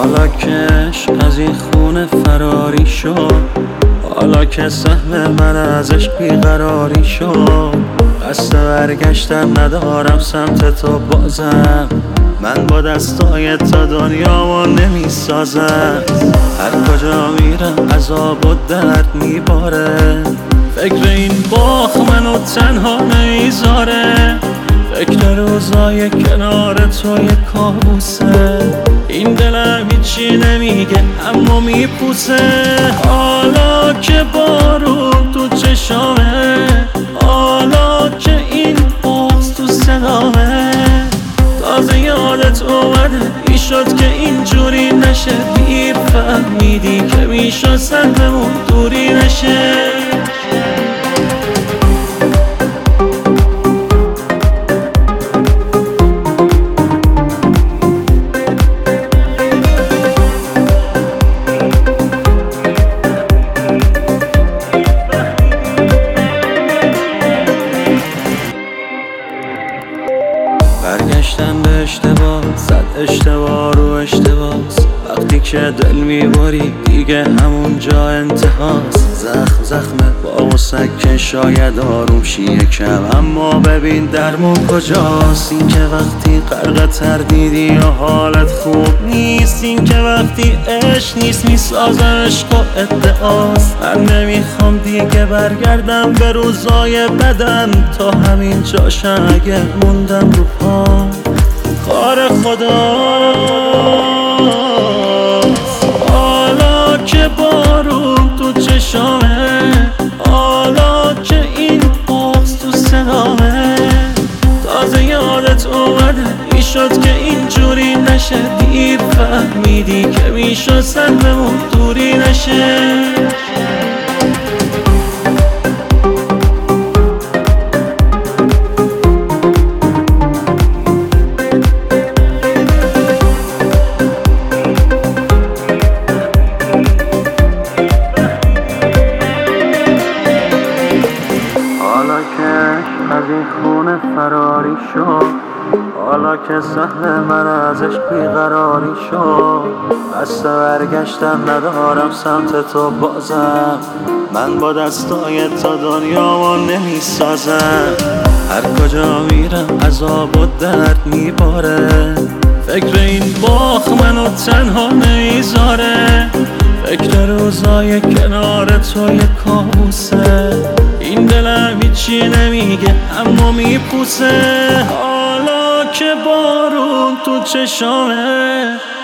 حالا کش از این خونه فراری شد، حالا که سهم من ازش بیقراری شد. قصد برگشتن ندارم سمت تو بازم، من با دستای تا دنیامو نمی سازم. هر کجا میرم عذاب و درد میباره، فکر این باخ منو تنها نمیذاره. فکر روزای کنار تو یه کابوسه، این دلم هیچی نمیگه اما میپوسه. حالا که بارون تو چشامه، حالا که این بغض تو صدامه، تازه یادت اومده ای شد که اینجوری نشه. دیر فهمیدی که میشد سهممون دوری نشه. برگشتم به اشتباه، زد اشتباه رو اشتباس. وقتی که دل میبری دیگه همون جا انتهاست. زخمه با وسک که شاید آروم شی یکم، اما ببین درمون کجاست. این که وقتی غرق تردیدی و حالت خوب نیست، این که وقتی عشق نیست میسازه عشق و ادعاست. من نمیخوام دیگه برگردم به روزای بدم، تا همین جاشم اگه موندم رو پام کار خداست. حالا که بارون تو چشامه، حالا که این بغض تو صدامه، تازه یادت اومده ای شد که اینجوری نشه. دیر فهمیدی که میشد سهممون دوری نشه. از این خونه فراری شد، حالا که سهم من ازش بیقراری شد. قصد برگشتن ندارم سمت تو بازم، من با دستای تا دنیامو نمی سازم. هر کجا میرم عذاب و درد میباره، فکر این باخ منو تنها نمیذاره. فکر روزای کنار تو یه کابوسه، این دلم هیچی نمیگه اما میپوسه. حالا که بارون تو چشامه،